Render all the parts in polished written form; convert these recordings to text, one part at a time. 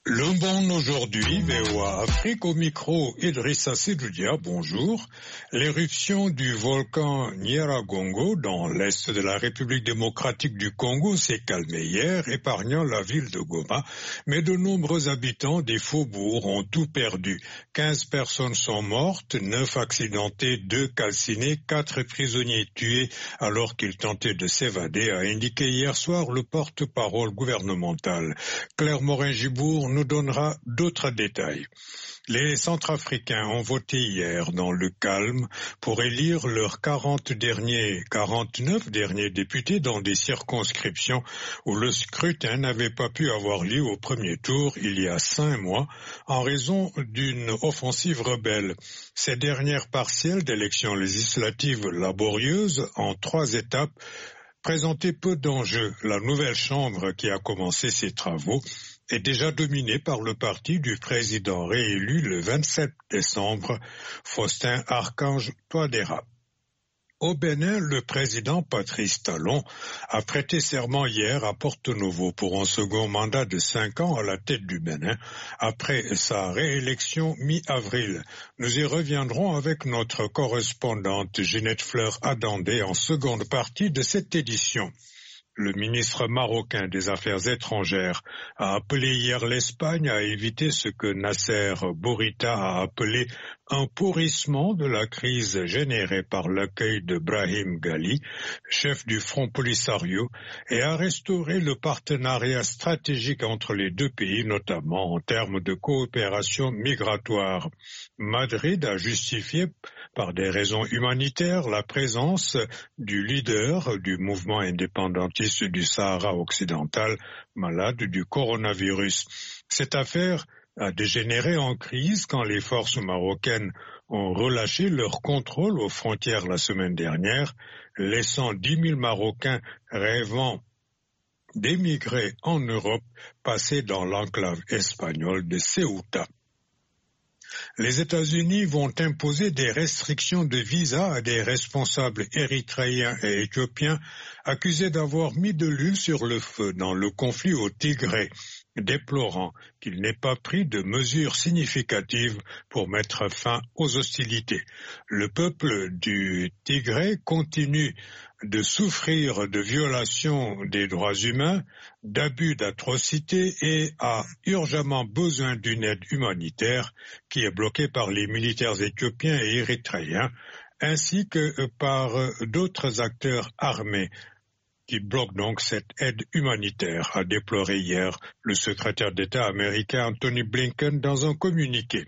Le Monde aujourd'hui, VOA Afrique au micro, Idrissa Sidoudia, bonjour. L'éruption du volcan Nyiragongo dans l'est de la République démocratique du Congo s'est calmée hier, épargnant la ville de Goma. Mais de nombreux habitants des faubourgs ont tout perdu. 15 personnes sont mortes, 9 accidentés, 2 calcinés, 4 prisonniers tués alors qu'ils tentaient de s'évader, a indiqué hier soir le porte-parole gouvernemental. Claire Morin-Gibour nous donnera d'autres détails. Les Centrafricains ont voté hier dans le calme pour élire leurs 49 derniers députés dans des circonscriptions où le scrutin n'avait pas pu avoir lieu au premier tour il y a 5 mois en raison d'une offensive rebelle. Ces dernières partielles d'élections législatives laborieuses en 3 étapes présentaient peu d'enjeux. La nouvelle Chambre qui a commencé ses travaux est déjà dominée par le parti du président réélu le 27 décembre, Faustin Archange Touadéra. Au Bénin, le président Patrice Talon a prêté serment hier à Porto-Novo pour un second mandat de 5 ans à la tête du Bénin, après sa réélection mi-avril. Nous y reviendrons avec notre correspondante Ginette Fleur-Adandé en seconde partie de cette édition. Le ministre marocain des Affaires étrangères a appelé hier l'Espagne à éviter ce que Nasser Bourita a appelé un pourrissement de la crise générée par l'accueil de Brahim Ghali, chef du Front Polisario, et à restaurer le partenariat stratégique entre les deux pays, notamment en termes de coopération migratoire. Madrid a justifié par des raisons humanitaires la présence du leader du mouvement indépendantiste du Sahara occidental, malade du coronavirus. Cette affaire a dégénéré en crise quand les forces marocaines ont relâché leur contrôle aux frontières la semaine dernière, laissant 10 000 Marocains rêvant d'émigrer en Europe passer dans l'enclave espagnole de Ceuta. Les États-Unis vont imposer des restrictions de visa à des responsables érythréens et éthiopiens accusés d'avoir mis de l'huile sur le feu dans le conflit au Tigré, déplorant qu'il n'ait pas pris de mesures significatives pour mettre fin aux hostilités. Le peuple du Tigré continue de souffrir de violations des droits humains, d'abus, d'atrocités et a urgemment besoin d'une aide humanitaire qui est bloquée par les militaires éthiopiens et érythréens, ainsi que par d'autres acteurs armés qui bloquent donc cette aide humanitaire, a déploré hier le secrétaire d'État américain Anthony Blinken dans un communiqué.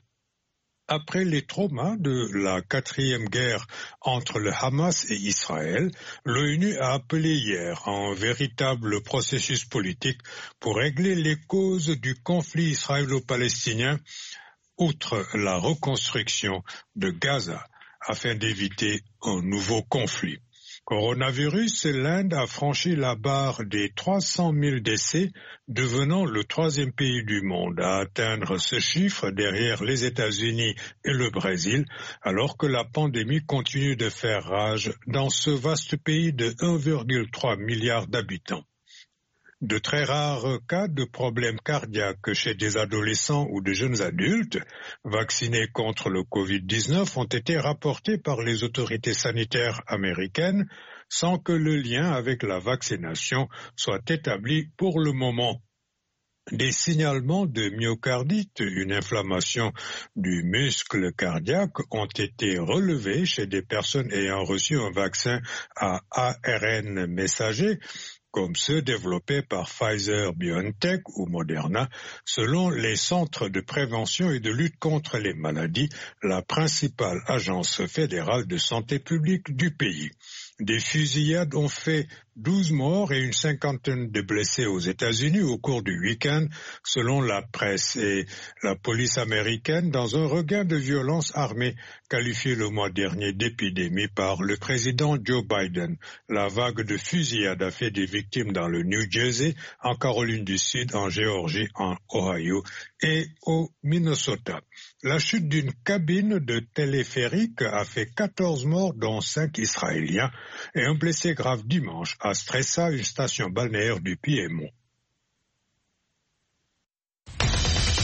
Après les traumas de la 4e guerre entre le Hamas et Israël, l'ONU a appelé hier à un véritable processus politique pour régler les causes du conflit israélo-palestinien, outre la reconstruction de Gaza, afin d'éviter un nouveau conflit. Coronavirus, l'Inde a franchi la barre des 300 000 décès, devenant le 3e pays du monde à atteindre ce chiffre derrière les États-Unis et le Brésil, alors que la pandémie continue de faire rage dans ce vaste pays de 1,3 milliard d'habitants. De très rares cas de problèmes cardiaques chez des adolescents ou de jeunes adultes vaccinés contre le Covid-19 ont été rapportés par les autorités sanitaires américaines sans que le lien avec la vaccination soit établi pour le moment. Des signalements de myocardite, une inflammation du muscle cardiaque, ont été relevés chez des personnes ayant reçu un vaccin à ARN messager, comme ceux développés par Pfizer-BioNTech ou Moderna, selon les centres de prévention et de lutte contre les maladies, la principale agence fédérale de santé publique du pays. Des fusillades ont fait 12 morts et une 50aine de blessés aux États-Unis au cours du week-end, selon la presse et la police américaine, dans un regain de violence armée qualifié le mois dernier d'épidémie par le président Joe Biden. La vague de fusillades a fait des victimes dans le New Jersey, en Caroline du Sud, en Géorgie, en Ohio et au Minnesota. La chute d'une cabine de téléphérique a fait 14 morts, dont 5 Israéliens, et un blessé grave dimanche à Stresa, une station balnéaire du Piémont.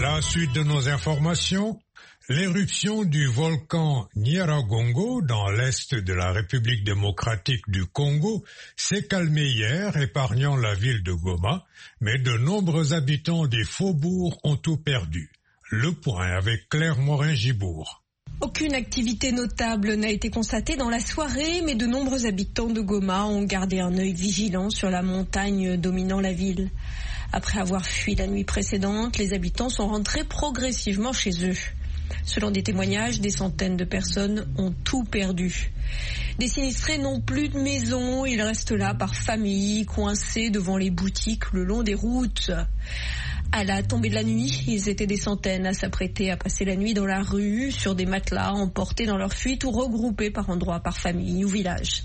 La suite de nos informations, l'éruption du volcan Nyiragongo dans l'est de la République démocratique du Congo s'est calmée hier, épargnant la ville de Goma, mais de nombreux habitants des faubourgs ont tout perdu. Le point avec Claire Morin-Gibourg. Aucune activité notable n'a été constatée dans la soirée, mais de nombreux habitants de Goma ont gardé un œil vigilant sur la montagne dominant la ville. Après avoir fui la nuit précédente, les habitants sont rentrés progressivement chez eux. Selon des témoignages, des centaines de personnes ont tout perdu. Des sinistrés n'ont plus de maison, ils restent là par famille, coincés devant les boutiques le long des routes. À la tombée de la nuit, ils étaient des centaines à s'apprêter à passer la nuit dans la rue, sur des matelas, emportés dans leur fuite ou regroupés par endroits, par famille ou village.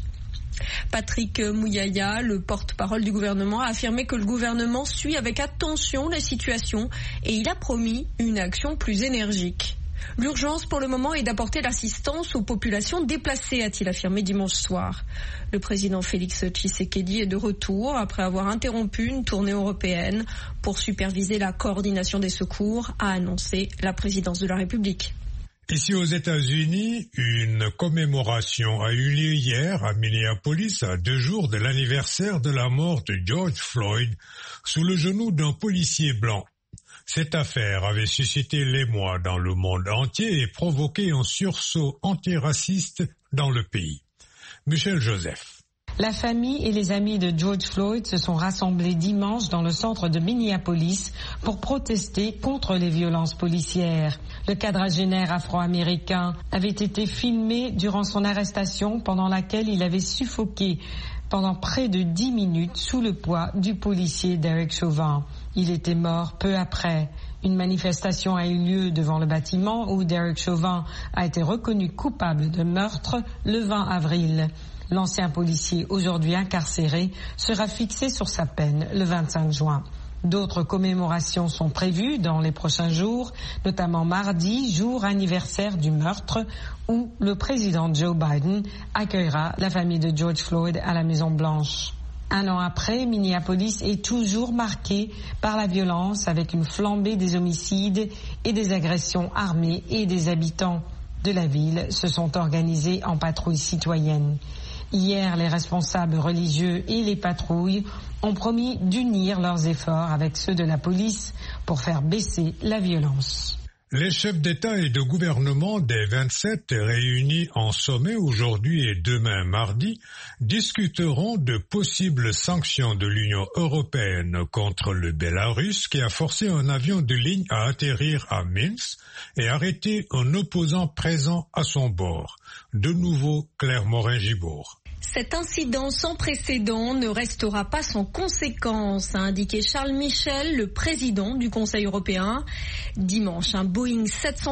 Patrick Mouyaya, le porte-parole du gouvernement, a affirmé que le gouvernement suit avec attention la situation et il a promis une action plus énergique. L'urgence pour le moment est d'apporter l'assistance aux populations déplacées, a-t-il affirmé dimanche soir. Le président Félix Tshisekedi est de retour après avoir interrompu une tournée européenne pour superviser la coordination des secours, a annoncé la présidence de la République. Ici aux États-Unis, une commémoration a eu lieu hier à Minneapolis à 2 jours de l'anniversaire de la mort de George Floyd sous le genou d'un policier blanc. Cette affaire avait suscité l'émoi dans le monde entier et provoqué un sursaut antiraciste dans le pays. Michel Joseph. La famille et les amis de George Floyd se sont rassemblés dimanche dans le centre de Minneapolis pour protester contre les violences policières. Le quadragénaire afro-américain avait été filmé durant son arrestation pendant laquelle il avait suffoqué pendant près de 10 minutes sous le poids du policier Derek Chauvin. Il était mort peu après. Une manifestation a eu lieu devant le bâtiment où Derek Chauvin a été reconnu coupable de meurtre le 20 avril. L'ancien policier, aujourd'hui incarcéré, sera fixé sur sa peine le 25 juin. D'autres commémorations sont prévues dans les prochains jours, notamment mardi, jour anniversaire du meurtre, où le président Joe Biden accueillera la famille de George Floyd à la Maison-Blanche. 1 an après, Minneapolis est toujours marqué par la violence avec une flambée des homicides et des agressions armées et des habitants de la ville se sont organisés en patrouille citoyenne. Hier, les responsables religieux et les patrouilles ont promis d'unir leurs efforts avec ceux de la police pour faire baisser la violence. Les chefs d'État et de gouvernement des 27 réunis en sommet aujourd'hui et demain mardi discuteront de possibles sanctions de l'Union européenne contre le Bélarus qui a forcé un avion de ligne à atterrir à Minsk et arrêté un opposant présent à son bord. De nouveau, Claire Morin-Gibourg. Cet incident sans précédent ne restera pas sans conséquences, a indiqué Charles Michel, le président du Conseil européen. Dimanche, un Boeing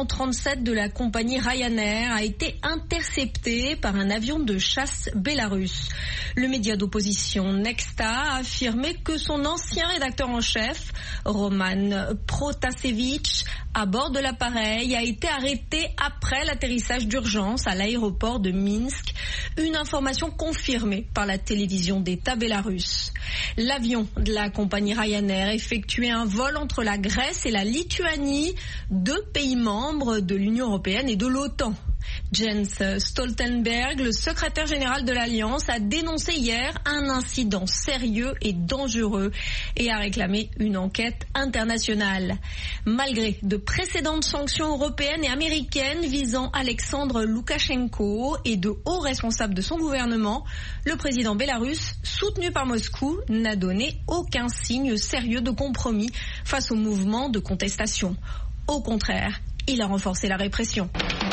737 de la compagnie Ryanair a été intercepté par un avion de chasse bélarusse. Le média d'opposition Nexta a affirmé que son ancien rédacteur en chef, Roman Protasevich, à bord de l'appareil, a été arrêté après l'atterrissage d'urgence à l'aéroport de Minsk. Une information confirmée par la télévision d'État bélarusse. L'avion de la compagnie Ryanair effectuait un vol entre la Grèce et la Lituanie, 2 pays membres de l'Union européenne et de l'OTAN. Jens Stoltenberg, le secrétaire général de l'Alliance, a dénoncé hier un incident sérieux et dangereux et a réclamé une enquête internationale. Malgré de précédentes sanctions européennes et américaines visant Alexandre Loukachenko et de hauts responsables de son gouvernement, le président bélarusse, soutenu par Moscou, n'a donné aucun signe sérieux de compromis face au mouvement de contestation. Au contraire, il a renforcé la répression.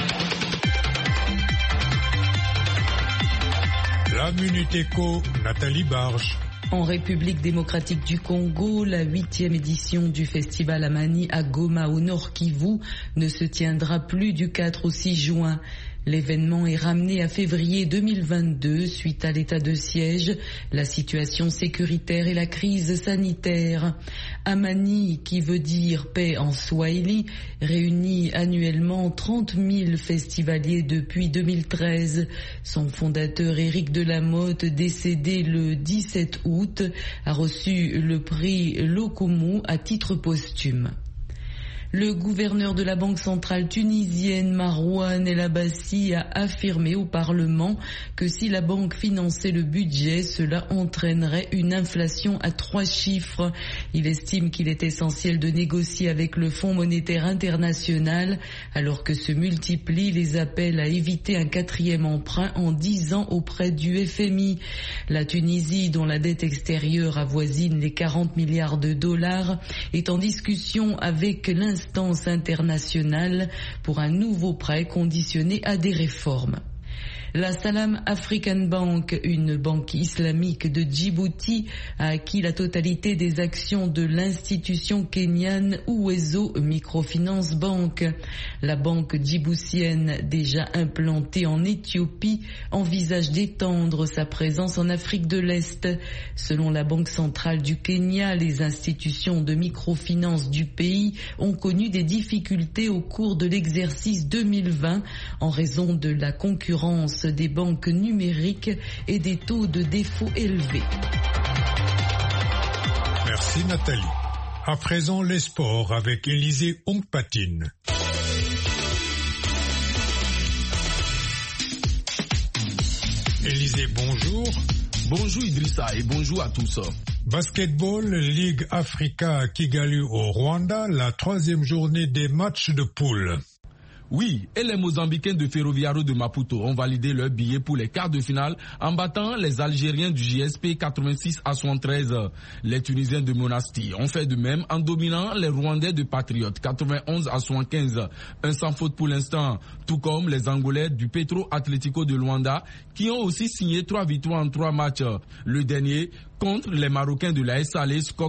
La Minute Éco, Nathalie Barge. En République démocratique du Congo, la 8e édition du festival Amani à Goma au Nord Kivu ne se tiendra plus du 4 au 6 juin. L'événement est ramené à février 2022 suite à l'état de siège, la situation sécuritaire et la crise sanitaire. Amani, qui veut dire paix en swahili, réunit annuellement 30 000 festivaliers depuis 2013. Son fondateur Éric Delamotte, décédé le 17 août, a reçu le prix Lokomo à titre posthume. Le gouverneur de la Banque centrale tunisienne, Marouane El Abbassi, a affirmé au Parlement que si la banque finançait le budget, cela entraînerait une inflation à 3 chiffres. Il estime qu'il est essentiel de négocier avec le Fonds monétaire international alors que se multiplient les appels à éviter un 4e emprunt en 10 ans auprès du FMI. La Tunisie, dont la dette extérieure avoisine les 40 milliards de dollars, est en discussion avec l'instance internationale pour un nouveau prêt conditionné à des réformes. La Salam African Bank, une banque islamique de Djibouti, a acquis la totalité des actions de l'institution kenyane Uwezo Microfinance Bank. La banque djiboutienne, déjà implantée en Éthiopie, envisage d'étendre sa présence en Afrique de l'Est. Selon la Banque centrale du Kenya, les institutions de microfinance du pays ont connu des difficultés au cours de l'exercice 2020 en raison de la concurrence des banques numériques et des taux de défaut élevés. Merci Nathalie. À présent, les sports avec Élisée Ongpatine. Élisée, bonjour. Bonjour Idrissa et bonjour à tous. Basketball, Ligue Africa à Kigali au Rwanda, la 3e journée des matchs de poule. Oui, et les Mozambicains de Ferroviario de Maputo ont validé leur billet pour les quarts de finale en battant les Algériens du JSP 86-73. Les Tunisiens de Monastir ont fait de même en dominant les Rwandais de Patriotes 91-75. Un sans faute pour l'instant, tout comme les Angolais du Petro Atlético de Luanda qui ont aussi signé 3 victoires en 3 matchs. Le dernier contre les Marocains de la SAL, score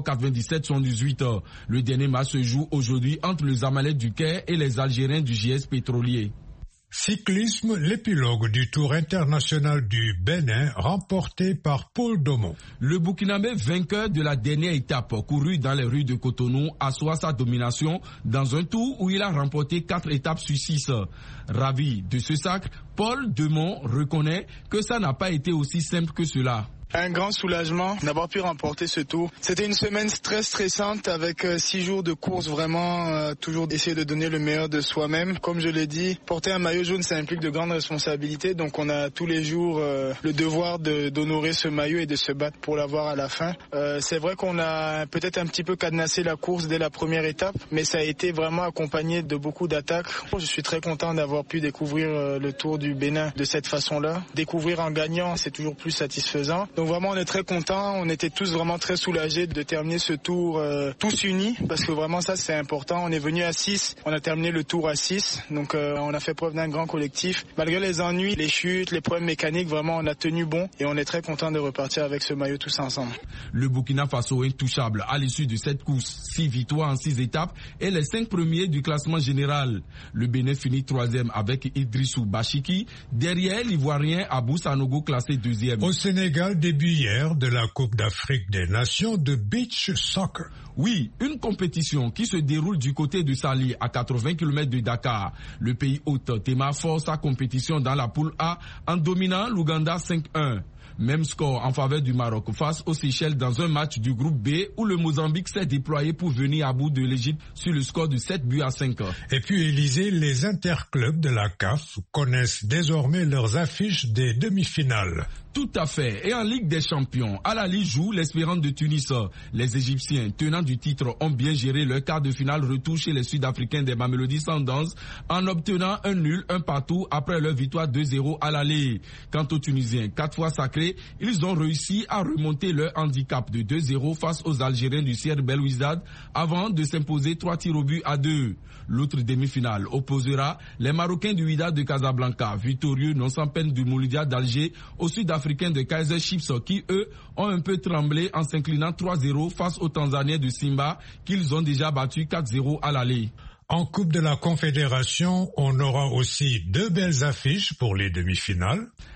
97-118. Le dernier match se joue aujourd'hui entre les Zamalek du Caire et les Algériens du JS pétrolier. Cyclisme, l'épilogue du Tour international du Bénin remporté par Paul Domon. Le Burkinabé vainqueur de la dernière étape courue dans les rues de Cotonou assoit sa domination dans un tour où il a remporté 4 étapes sur 6. Ravi de ce sacre, Paul Domon reconnaît que ça n'a pas été aussi simple que cela. Un grand soulagement d'avoir pu remporter ce tour. C'était une semaine très stressante avec 6 jours de course, vraiment toujours essayer de donner le meilleur de soi-même. Comme je l'ai dit, porter un maillot jaune, ça implique de grandes responsabilités. Donc on a tous les jours le devoir d'honorer ce maillot et de se battre pour l'avoir à la fin. C'est vrai qu'on a peut-être un petit peu cadenassé la course dès la première étape, mais ça a été vraiment accompagné de beaucoup d'attaques. Je suis très content d'avoir pu découvrir le Tour du Bénin de cette façon-là. Découvrir en gagnant, c'est toujours plus satisfaisant. Donc vraiment on est très contents, on était tous vraiment très soulagés de terminer ce tour tous unis parce que vraiment ça c'est important. On est venu à 6, on a terminé le tour à 6, donc on a fait preuve d'un grand collectif. Malgré les ennuis, les chutes, les problèmes mécaniques, vraiment on a tenu bon et on est très contents de repartir avec ce maillot tous ensemble. Le Burkina Faso est intouchable à l'issue de cette course. 6 victoires en 6 étapes et les 5 premiers du classement général. Le Bénin finit 3e avec Idrissou Bachiki, derrière l'Ivoirien Abou Sanogo classé 2e. Au Sénégal, début hier de la Coupe d'Afrique des Nations de beach soccer. Oui, une compétition qui se déroule du côté de Sali à 80 km de Dakar. Le pays hôte démarre fort sa compétition dans la poule A en dominant l'Ouganda 5-1. Même score en faveur du Maroc face aux Seychelles dans un match du groupe B où le Mozambique s'est déployé pour venir à bout de l'Égypte sur le score de 7-5. Et puis Élisée, les interclubs de la CAF connaissent désormais leurs affiches des demi-finales. Tout à fait. Et en Ligue des Champions, Al-Ahly joue l'Espérance de Tunis. Les Égyptiens, tenants du titre, ont bien géré leur quart de finale retour chez les Sud-Africains des Mamelodi Sundowns en obtenant un nul, un partout après leur victoire 2-0 à l'aller. Quant aux Tunisiens, 4 fois sacrés, ils ont réussi à remonter leur handicap de 2-0 face aux Algériens du Sierre Belouizdad avant de s'imposer 3 tirs au but à 2. L'autre demi-finale opposera les Marocains du Wydad de Casablanca, victorieux non sans peine du Mouloudia d'Alger, au Sud-Africains de Kaizer Chiefs qui, eux, ont un peu tremblé en s'inclinant 3-0 face aux Tanzaniens de Simba, qu'ils ont déjà battu 4-0 à l'aller. En Coupe de la Confédération, on aura aussi 2 belles affiches pour les demi-finales.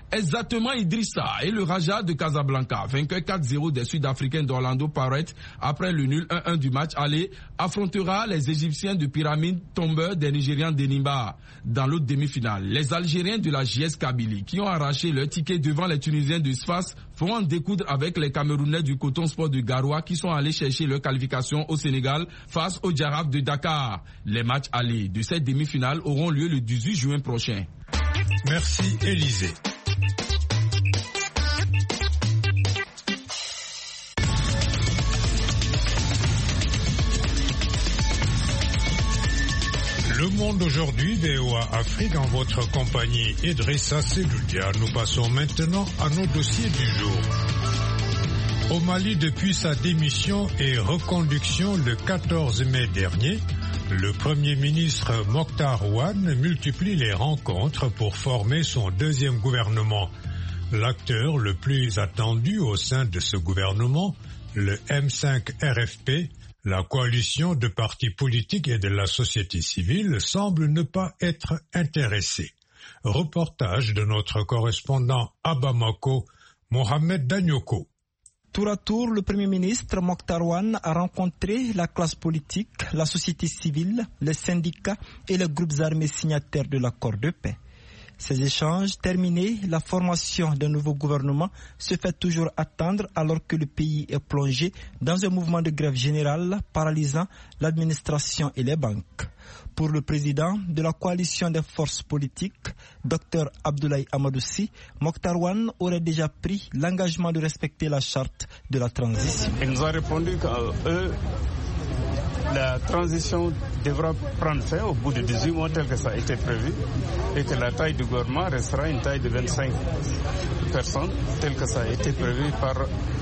Exactement, Idrissa et le Raja de Casablanca, vainqueur 4-0 des Sud-Africains d'Orlando Pirates après le nul 1-1 du match aller, affrontera les Égyptiens de Pyramide tombeurs des Nigérians d'Enimba. Dans l'autre demi-finale, les Algériens de la JS Kabylie qui ont arraché leur ticket devant les Tunisiens du SFAS vont en découdre avec les Camerounais du Coton Sport de Garoua qui sont allés chercher leur qualification au Sénégal face aux Jarabes de Dakar. Les matchs allés de cette demi-finale auront lieu le 18 juin prochain. Merci Élisée. Le monde aujourd'hui, VOA Afrique, en votre compagnie Idrissa Seloudia. Nous passons maintenant à nos dossiers du jour. Au Mali, depuis sa démission et reconduction le 14 mai dernier, le Premier ministre Mokhtar Ouane multiplie les rencontres pour former son deuxième gouvernement. L'acteur le plus attendu au sein de ce gouvernement, le M5 RFP, la coalition de partis politiques et de la société civile, semble ne pas être intéressée. Reportage de notre correspondant à Bamako, Mohamed Danyoko. Tour à tour, le Premier ministre Mokhtar Ouane a rencontré la classe politique, la société civile, les syndicats et les groupes armés signataires de l'accord de paix. Ces échanges terminés, la formation d'un nouveau gouvernement se fait toujours attendre alors que le pays est plongé dans un mouvement de grève générale paralysant l'administration et les banques. Pour le président de la coalition des forces politiques, Dr Abdoulaye Amadoussi, Mokhtar Ouane aurait déjà pris l'engagement de respecter la charte de la transition. Il nous a répondu qu'eux, la transition devra prendre fin au bout de 18 mois tel que ça a été prévu et que la taille du gouvernement restera une taille de 25 personnes tel que ça a été prévu par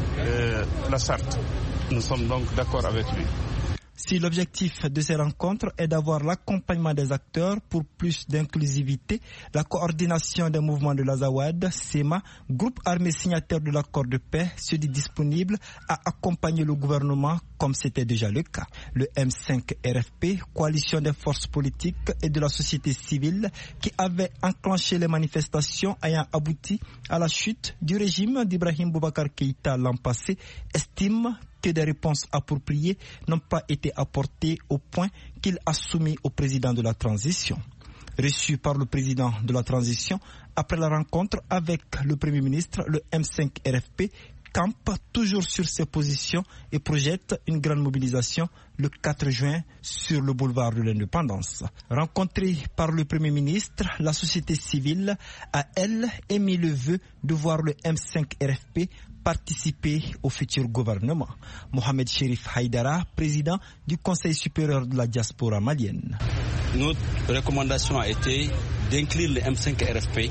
la charte. Nous sommes donc d'accord avec lui. Si l'objectif de ces rencontres est d'avoir l'accompagnement des acteurs pour plus d'inclusivité, la coordination des mouvements de l'Azawad, SEMA, groupe armé signataire de l'accord de paix, se dit disponible à accompagner le gouvernement comme c'était déjà le cas. Le M5 RFP, coalition des forces politiques et de la société civile qui avait enclenché les manifestations ayant abouti à la chute du régime d'Ibrahim Boubacar Keïta l'an passé, estime que des réponses appropriées n'ont pas été apportées au point qu'il a soumis au président de la transition. Reçu par le président de la transition, après la rencontre avec le Premier ministre, le M5 RFP campe toujours sur ses positions et projette une grande mobilisation le 4 juin sur le boulevard de l'Indépendance. Rencontrée par le Premier ministre, la société civile a, elle, émis le vœu de voir le M5 RFP participer au futur gouvernement. Mohamed Cherif Haïdara, président du Conseil supérieur de la diaspora malienne. Notre recommandation a été d'inclure le M5 RFP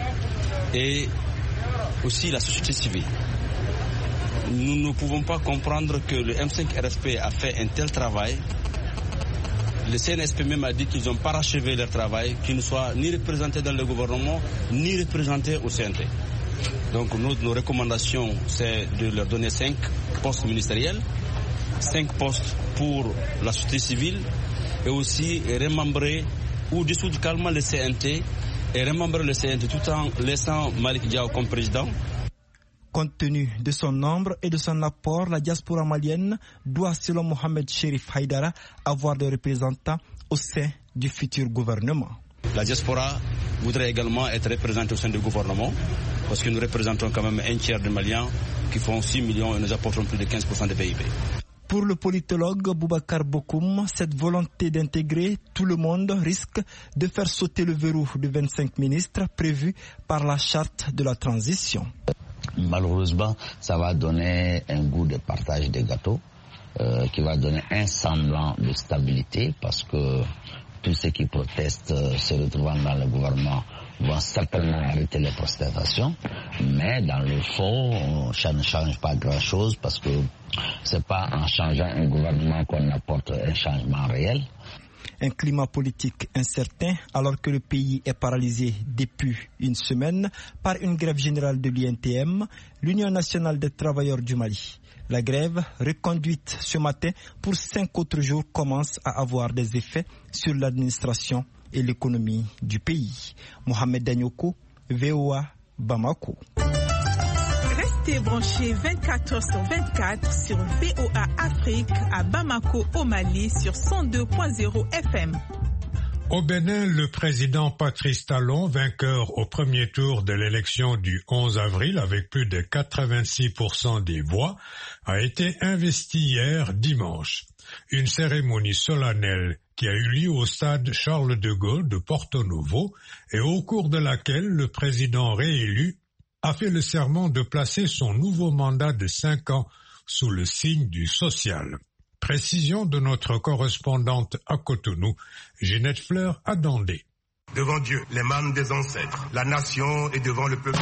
et aussi la société civile. Nous ne pouvons pas comprendre que le M5 RFP a fait un tel travail. Le CNSP même a dit qu'ils ont parachevé leur travail, qu'ils ne soient ni représentés dans le gouvernement, ni représentés au CNT. Donc nos recommandations, c'est de leur donner 5 postes ministériels, 5 postes pour la société civile et aussi remembrer ou dissoudre calmement le CNT et remembrer le CNT tout en laissant Malik Diaw comme président. Compte tenu de son nombre et de son apport, la diaspora malienne doit, selon Mohamed Cherif Haïdara, avoir des représentants au sein du futur gouvernement. La diaspora voudrait également être représentée au sein du gouvernement parce que nous représentons quand même un tiers des Maliens qui font 6 millions et nous apportons plus de 15% de PIB. Pour le politologue Boubacar Bokoum, cette volonté d'intégrer tout le monde risque de faire sauter le verrou de 25 ministres prévu par la charte de la transition. Malheureusement, ça va donner un goût de partage des gâteaux qui va donner un semblant de stabilité parce que tous ceux qui protestent se retrouvant dans le gouvernement vont certainement arrêter les protestations, mais dans le fond, ça ne change pas grand-chose parce que c'est pas en changeant un gouvernement qu'on apporte un changement réel. Un climat politique incertain alors que le pays est paralysé depuis une semaine par une grève générale de l'INTM, l'Union nationale des travailleurs du Mali. La grève, reconduite ce matin pour 5 autres jours, commence à avoir des effets sur l'administration et l'économie du pays. Mohamed Danyoko, VOA, Bamako. Restez branchés 24h/24 sur VOA Afrique à Bamako au Mali sur 102.0 FM. Au Bénin, le président Patrice Talon, vainqueur au premier tour de l'élection du 11 avril avec plus de 86% des voix, a été investi hier dimanche. Une cérémonie solennelle qui a eu lieu au stade Charles de Gaulle de Porto Novo et au cours de laquelle le président réélu a fait le serment de placer son nouveau mandat de 5 ans sous le signe du social. Précision de notre correspondante à Cotonou, Ginette Fleur à Dandé. Devant Dieu, les mânes des ancêtres, la nation est devant le peuple.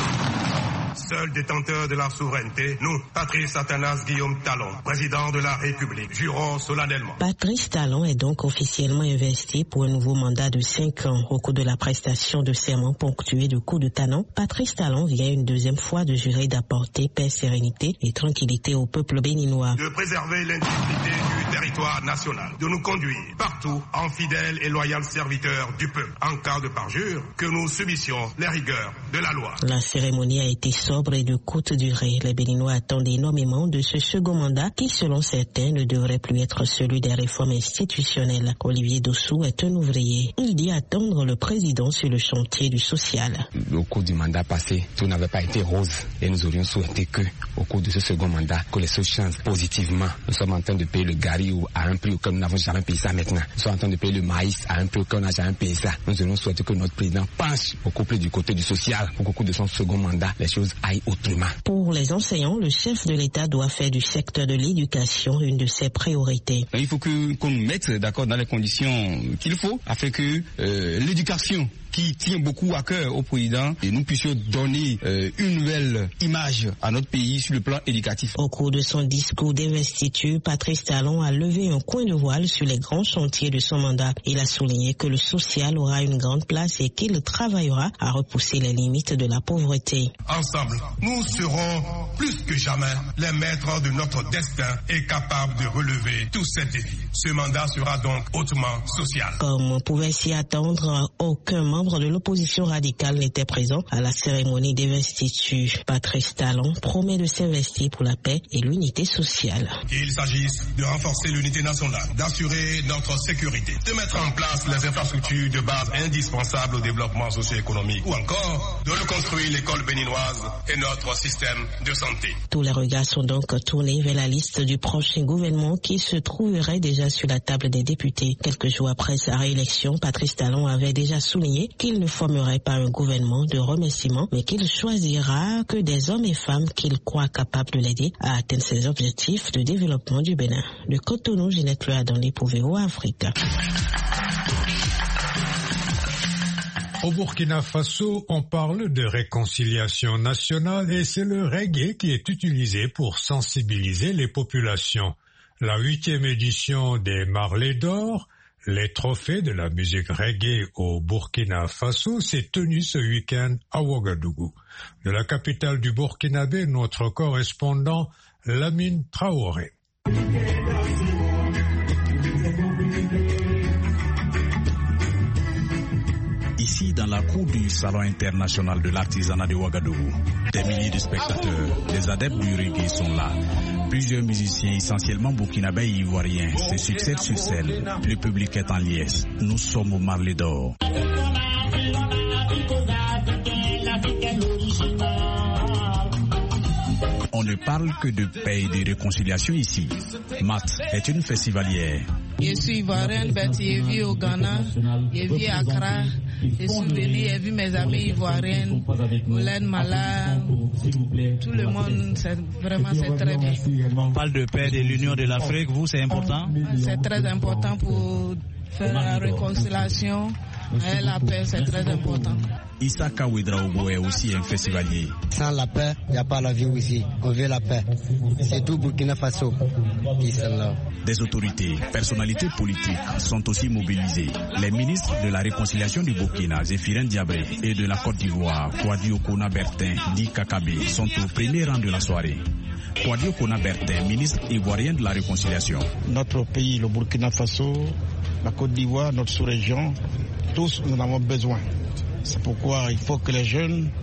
Seul détenteur de la souveraineté, nous, Patrice Athanas Guillaume Talon, président de la République, jurons solennellement. Patrice Talon est donc officiellement investi pour un nouveau mandat de 5 ans. Au cours de la prestation de serment ponctuée de coups de talon, Patrice Talon vient une deuxième fois de jurer d'apporter paix, sérénité et tranquillité au peuple béninois. De préserver l'intégrité du territoire national, de nous conduire partout en fidèles et loyaux serviteurs du peuple, en cas de parjure, que nous subissions les rigueurs de la loi. La cérémonie a été sobre et de courte durée. Les Béninois attendent énormément de ce second mandat qui, selon certains, ne devrait plus être celui des réformes institutionnelles. Olivier Dossou est un ouvrier. Il dit attendre le président sur le chantier du social. Au cours du mandat passé, tout n'avait pas été rose et nous aurions souhaité que, au cours de ce second mandat, que les choses changent positivement. Nous sommes en train de payer le gari à un prix auquel nous n'avons jamais payé ça maintenant. Nous sommes en train de payer le maïs à un prix auquel on n'a jamais payé ça. Nous aurions souhaité que notre président penche beaucoup plus du côté du social pour qu'au cours de son second mandat, les choses aillent autrement. Pour les enseignants, le chef de l'État doit faire du secteur de l'éducation une de ses priorités. Il faut qu'on nous mette d'accord dans les conditions qu'il faut afin que l'éducation qui tient beaucoup à cœur au président et nous puissions donner une nouvelle image à notre pays sur le plan éducatif. Au cours de son discours d'investiture, Patrice Talon a levé un coin de voile sur les grands chantiers de son mandat. Il a souligné que le social aura une grande place et qu'il travaillera à repousser les limites de la pauvreté. Ensemble, nous serons plus que jamais les maîtres de notre destin et capables de relever tous ces défis. Ce mandat sera donc hautement social. Comme on pouvait s'y attendre, aucun membre de l'opposition radicale n'était présent à la cérémonie d'investiture. Patrice Talon promet de s'investir pour la paix et l'unité sociale. Qu'il s'agisse de renforcer l'unité nationale, d'assurer notre sécurité, de mettre en place les infrastructures de base indispensables au développement socio-économique ou encore de reconstruire l'école béninoise et notre système de santé. Tous les regards sont donc tournés vers la liste du prochain gouvernement qui se trouverait déjà sur la table des députés. Quelques jours après sa réélection, Patrice Talon avait déjà souligné qu'il ne formerait pas un gouvernement de remerciement, mais qu'il choisira que des hommes et femmes qu'il croit capables de l'aider à atteindre ses objectifs de développement du Bénin. De Cotonou, Ginette Fleur dans les VOA Afrique. Au Burkina Faso, on parle de réconciliation nationale et c'est le reggae qui est utilisé pour sensibiliser les populations. La 8e édition des Marlés d'Or, les trophées de la musique reggae au Burkina Faso, s'est tenue ce week-end à Ouagadougou. De la capitale du Burkinabé, notre correspondant Lamine Traoré. Ici, dans la cour du Salon international de l'artisanat de Ouagadougou, des milliers de spectateurs, des adeptes du reggae sont là. Plusieurs musiciens, essentiellement burkinabés et ivoiriens, se succèdent sur scène. Le public est en liesse. Nous sommes au Marlés d'Or. On ne parle que de paix et de réconciliation ici. Matt est une festivalière. Je suis ivoirienne, j'ai vu au Ghana, j'ai vu à Accra, je suis venue, j'ai vu mes amis ivoiriennes, Moulin Mala, tout le monde, c'est très bien. On parle de paix et de l'union de l'Afrique, vous, c'est important? C'est très important pour faire la réconciliation et la paix, c'est très important. Issa Kawidraogo est aussi un festivalier. Sans la paix, il n'y a pas la vie ici. On veut la paix. C'est tout Burkina Faso qui est là. Des autorités, personnalités politiques sont aussi mobilisées. Les ministres de la réconciliation du Burkina, Zéphirin Diabré, et de la Côte d'Ivoire, Kouadi Okona Bertin, dit Kakabe, sont au premier rang de la soirée. Kouadi Okona Bertin, ministre ivoirien de la réconciliation. Notre pays, le Burkina Faso, la Côte d'Ivoire, notre sous-région, tous nous en avons besoin. C'est pourquoi il faut que les jeunes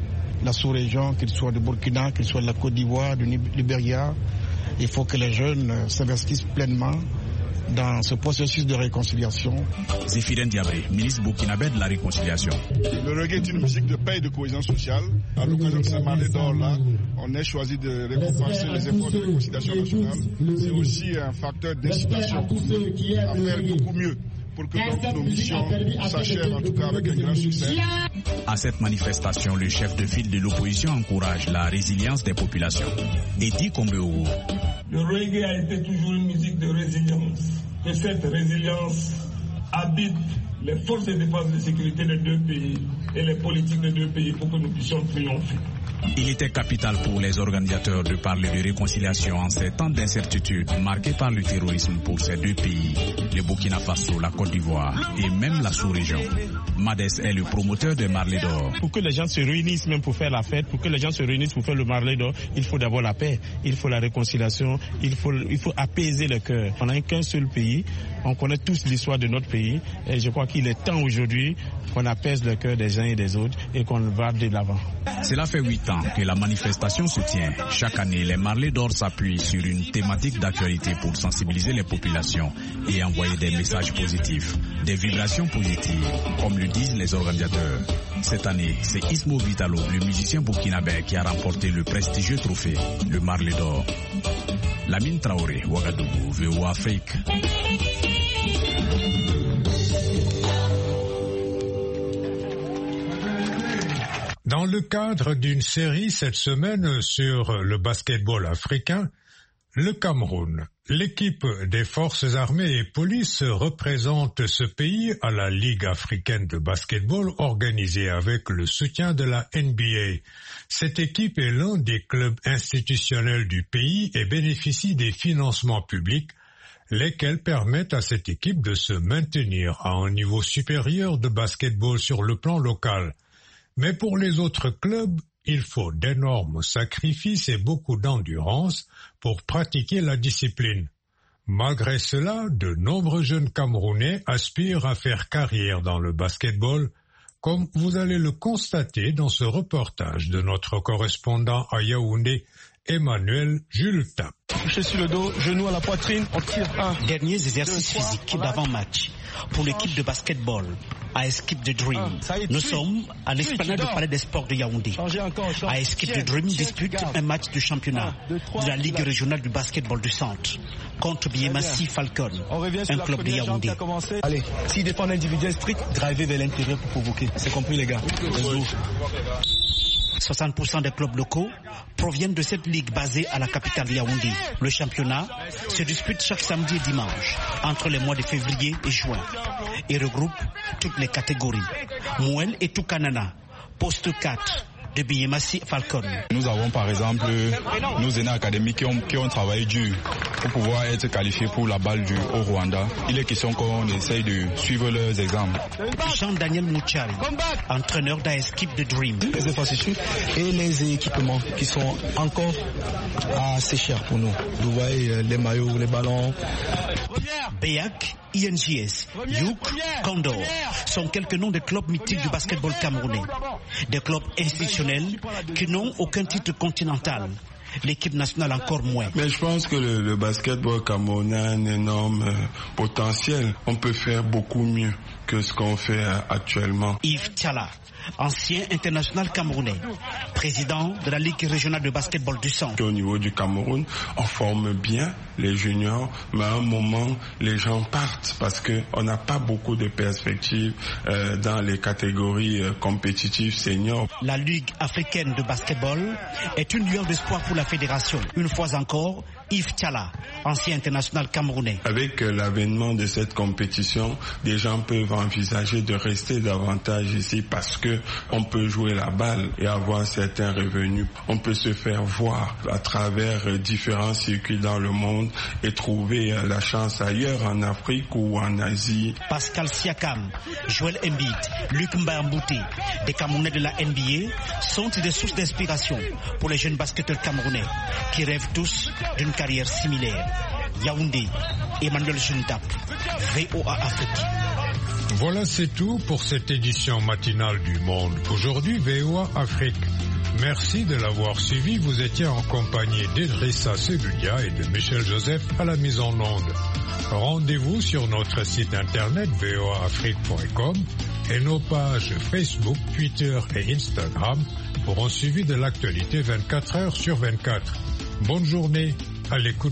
la sous-région, qu'ils soient du Burkina, qu'ils soient de la Côte d'Ivoire, du Libéria. Il faut que les jeunes s'investissent pleinement dans ce processus de réconciliation. Zéphirin Diabré, ministre burkinabé de la réconciliation. Le reggae est une musique de paix et de cohésion sociale. À l'occasion de ce Marley d'Or là, on a choisi de récompenser les efforts de réconciliation nationale. C'est aussi un facteur d'incitation à faire beaucoup mieux pour que donc nos missions s'achèvent en tout cas avec un grand succès. À cette manifestation, le chef de file de l'opposition encourage la résilience des populations. Edi Kombeogo. Le reggae a été toujours une musique de résilience. Que cette résilience habite les forces de défense et de sécurité des deux pays et les politiques des deux pays pour que nous puissions triompher. Il était capital pour les organisateurs de parler de réconciliation en ces temps d'incertitude marqués par le terrorisme pour ces deux pays, le Burkina Faso, la Côte d'Ivoire et même la sous-région. Madès est le promoteur de Marley d'Or. Pour que les gens se réunissent même pour faire la fête, pour que les gens se réunissent pour faire le Marley d'Or, il faut d'abord la paix, il faut la réconciliation, il faut apaiser le cœur. On n'a qu'un seul pays, on connaît tous l'histoire de notre pays et je crois qu'il est temps aujourd'hui qu'on apaise le cœur des uns et des autres et qu'on va de l'avant. Cela fait 8 ans que la manifestation se tient. Chaque année, les Marley d'Or s'appuient sur une thématique d'actualité pour sensibiliser les populations et envoyer des messages positifs, des vibrations positives, comme le disent les organisateurs. Cette année, c'est Ismo Vitalo, le musicien burkinabé, qui a remporté le prestigieux trophée, le Marley d'Or. Lamine Traoré, Ouagadougou, VOA Afrique. Dans le cadre d'une série cette semaine sur le basketball africain, le Cameroun, l'équipe des forces armées et police représente ce pays à la Ligue africaine de basketball organisée avec le soutien de la NBA. Cette équipe est l'un des clubs institutionnels du pays et bénéficie des financements publics, lesquels permettent à cette équipe de se maintenir à un niveau supérieur de basketball sur le plan local. Mais pour les autres clubs, il faut d'énormes sacrifices et beaucoup d'endurance pour pratiquer la discipline. Malgré cela, de nombreux jeunes Camerounais aspirent à faire carrière dans le basketball, comme vous allez le constater dans ce reportage de notre correspondant à Yaoundé, Emmanuel Julta. Touché sur le dos, genou à la poitrine, on tire un. Derniers exercices physiques d'avant-match pour l'équipe de basketball, AS Keep the Dream. Nous sommes à l'esplanade du Palais des Sports de Yaoundé. AS Keep the Dream dispute un match de championnat de la Ligue régionale du basketball du centre contre Biémassi Falcon, un club de Yaoundé. Allez, s'il défend l'individuel strict, driver vers l'intérieur pour provoquer. C'est compris les gars. 60% des clubs locaux proviennent de cette ligue basée à la capitale Yaoundé. Le championnat se dispute chaque samedi et dimanche entre les mois de février et juin et regroupe toutes les catégories. Mouel et Toukanana, poste 4 de Biémassi Falcon. Nous avons par exemple nos aînés académiques qui ont travaillé dur pour pouvoir être qualifiés pour la balle au Rwanda. Il est question qu'on essaye de suivre leurs exemples. Jean-Daniel Mouchari, entraîneur d'AS Keep the Dream. Les infrastructures et les équipements qui sont encore assez chers pour nous. Vous voyez les maillots, les ballons. Béac, INJS, Youk, Condor sont quelques noms de clubs mythiques du basketball camerounais. Des clubs institutionnels qui n'ont aucun titre continental. L'équipe nationale encore moins. Mais je pense que le basketball camerounais a un énorme potentiel. On peut faire beaucoup mieux que ce qu'on fait actuellement. Yves Tchala, ancien international camerounais, président de la Ligue régionale de basketball du centre. Au niveau du Cameroun, on forme bien les juniors, mais à un moment, les gens partent parce qu'on n'a pas beaucoup de perspectives dans les catégories compétitives seniors. La Ligue africaine de basketball est une lueur d'espoir pour la fédération. Une fois encore, Yves Tchala, ancien international camerounais. Avec l'avènement de cette compétition, des gens peuvent envisager de rester davantage ici parce que on peut jouer la balle et avoir certains revenus. On peut se faire voir à travers différents circuits dans le monde et trouver la chance ailleurs en Afrique ou en Asie. Pascal Siakam, Joel Embiid, Luc Mbambuti, des Camerounais de la NBA sont des sources d'inspiration pour les jeunes basketteurs camerounais qui rêvent tous d'une carrière similaire. Yaoundé, Emmanuel Juntap, VOA Afrique. Voilà, c'est tout pour cette édition matinale du Monde. Aujourd'hui, VOA Afrique. Merci de l'avoir suivi. Vous étiez en compagnie d'Idrissa Sebulia et de Michel Joseph à la mise en onde. Rendez-vous sur notre site internet voaafrique.com et nos pages Facebook, Twitter et Instagram pour un suivi de l'actualité 24 heures sur 24. Bonne journée à l'écoute